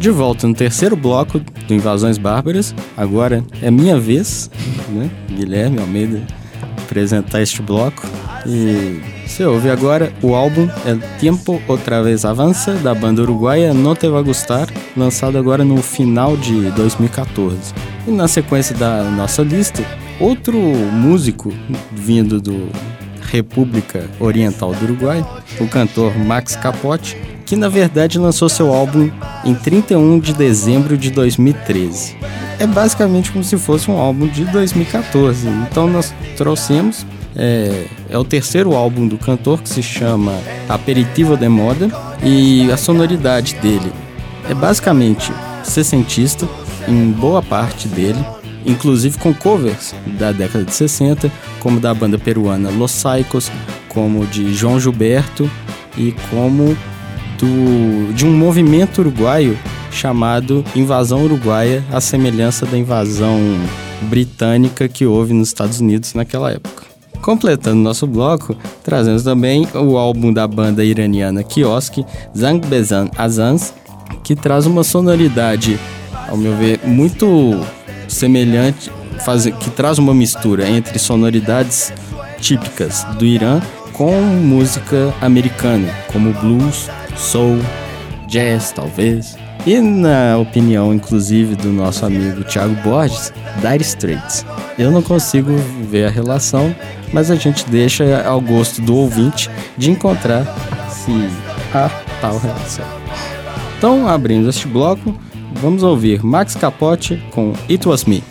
De volta no terceiro bloco do Invasões Bárbaras. Agora é minha vez, né, Guilherme Almeida, apresentar este bloco. E você ouve agora o álbum El Tiempo Otra Vez Avanza, da banda uruguaia No Te Va Gustar, lançado agora no final de 2014. E na sequência da nossa lista, outro músico vindo do República Oriental do Uruguai, o cantor Max Capote, que na verdade lançou seu álbum em 31 de dezembro de 2013. É basicamente como se fosse um álbum de 2014. Então nós trouxemos, é o terceiro álbum do cantor, que se chama Aperitivo de Moda, e a sonoridade dele é basicamente sessentista, em boa parte dele, inclusive com covers da década de 60, como da banda peruana Los Saicos, como de João Gilberto e como de um movimento uruguaio chamado Invasão Uruguaia, à semelhança da invasão britânica que houve nos Estados Unidos naquela época. Completando nosso bloco, trazemos também o álbum da banda iraniana Kiosk, Zang Bezan Azans, que traz uma sonoridade, ao meu ver, muito semelhante, que traz uma mistura entre sonoridades típicas do Irã com música americana, como blues, soul, jazz, talvez. E na opinião, inclusive, do nosso amigo Thiago Borges, Dire Straits. Eu não consigo ver a relação, mas a gente deixa ao gosto do ouvinte de encontrar se há tal relação. Então, abrindo este bloco, vamos ouvir Max Capote com It Was Me.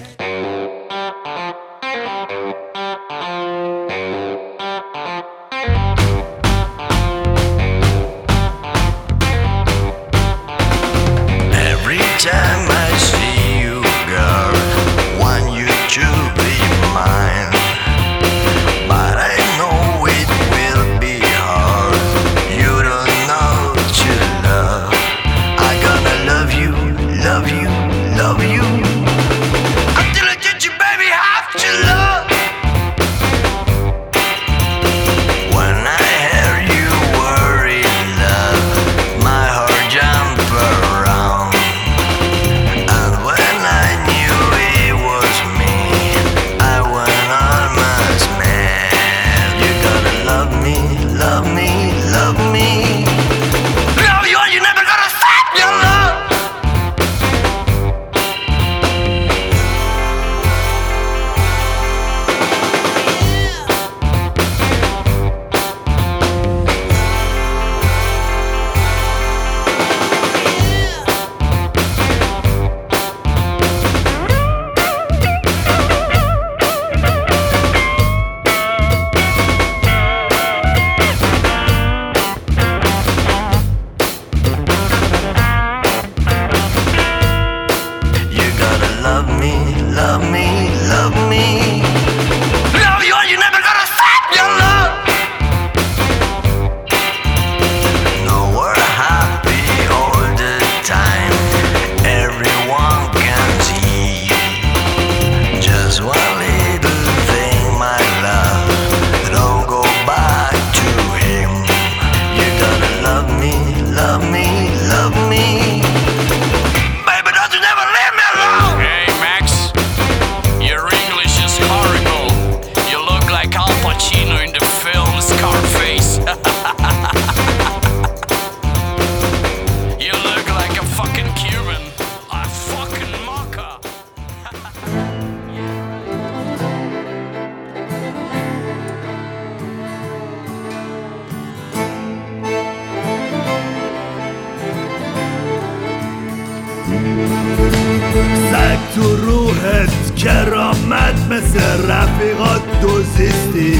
زد تو روحت کرامت مثل رفیقات دوزیستی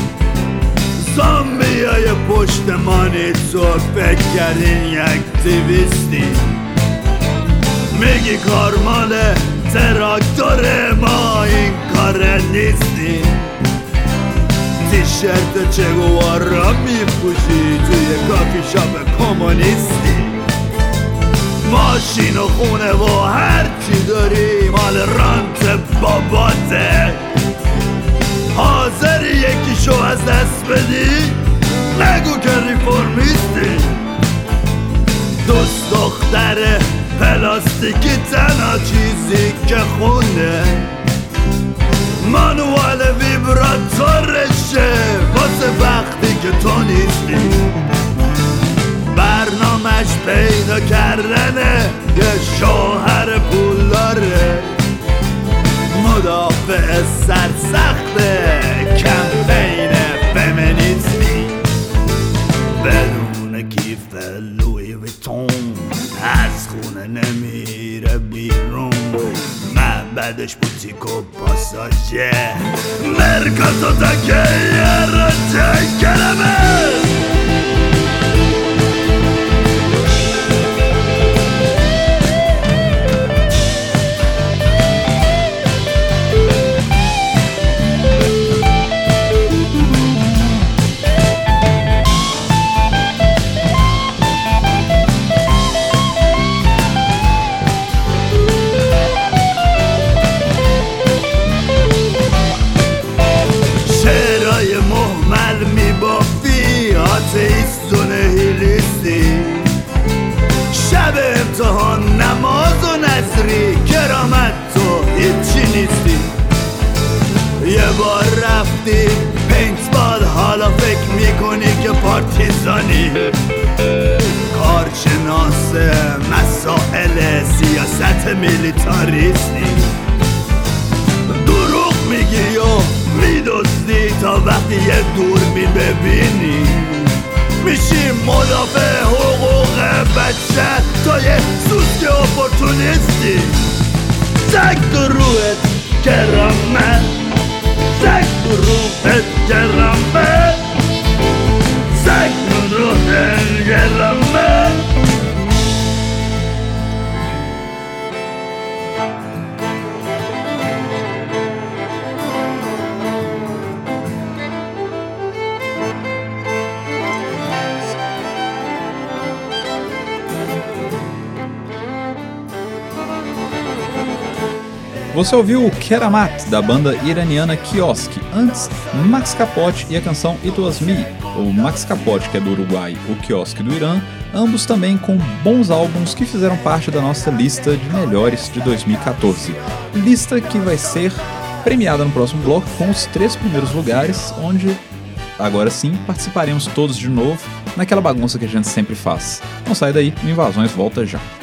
زامبیای پشتمانی تو فکر کردین یک دیویستی میگی کار مال تراکتور ما این کار نیستی تیشرت چگوارا میپوشی توی کافی شاپ کمونیستی ماشین و خونه و هرچی داری مال رانت باباته حاضری یکیشو از دست بدی؟ نگو که ریفورمیستی دوست دختر پلا موسیقی تنها چیزی که خونه مانوال ویبراتورشه واسه وقتی که تو نیستی برنامه‌اش پیدا کردنه یه شوهر پولداره مدافع سرسخته کمپین فمینیسمی بدون کیف لوی ویتون از خونه نمیره بیرون بعدش بوتیک و پاساژه مرکاتو تکه رو کلمه آتئیستون هیلیستی شب امتحان نماز و نظری کرامت تو هیچی نیستی یه بار رفتی پینتبال حالا فکر میکنی که پارتیزانی کارشناس مسائل سیاست میلیتاریستی دروغ میگی و میدزدی تا وقتی یه دوربین ببینی میشی مدافع حقوق بچه تا یه سوسک اپورتونیستی سگ تو روحت کرامت سگ تو روحت کرامت سگ تو روحت کرامت Você ouviu o Keramat, da banda iraniana Kiosk, antes Max Capote e a canção It Was Me, o Max Capote, que é do Uruguai, o Kiosk do Irã, ambos também com bons álbuns que fizeram parte da nossa lista de melhores de 2014. Lista que vai ser premiada no próximo bloco com os 3 primeiros lugares, onde agora sim participaremos todos de novo naquela bagunça que a gente sempre faz. Não sai daí, o Invasões volta já.